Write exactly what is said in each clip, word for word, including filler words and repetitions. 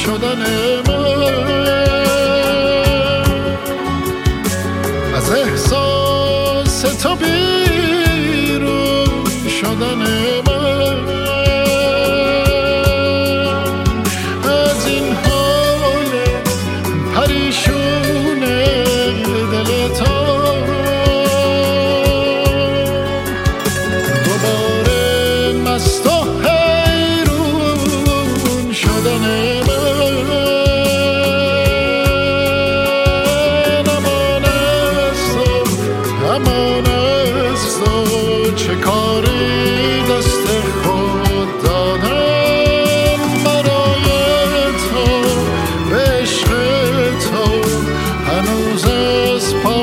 شدن من، از احساس تو بیرون شدن من، از این حال پریشون دل تو دوباره مست و حیرون شدن من. امان از تو، امان از تو، چه کاری دست خود دادم برای تو، به عشق تو هنوز از پا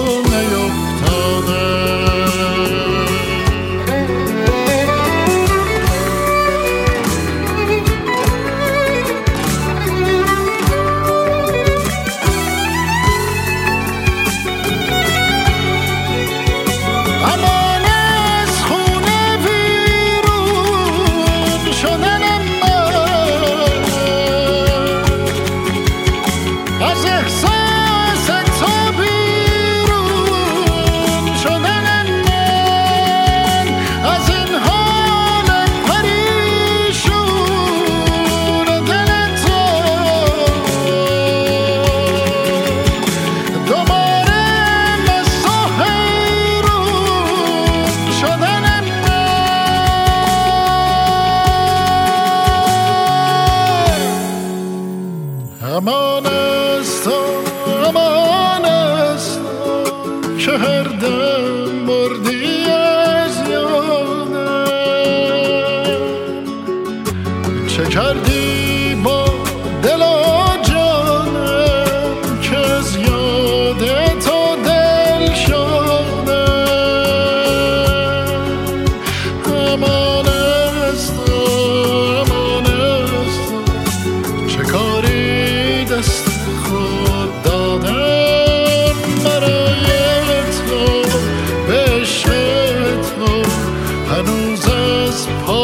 امان از تو، امان از تو، که هر دم بردی از یادم، چه کردی با دل و جانم که از یاد تو دل شدم. امان از تو، امان از تو، چه کاری دست خود دادم برای تو، به عشق تو هنوز از پا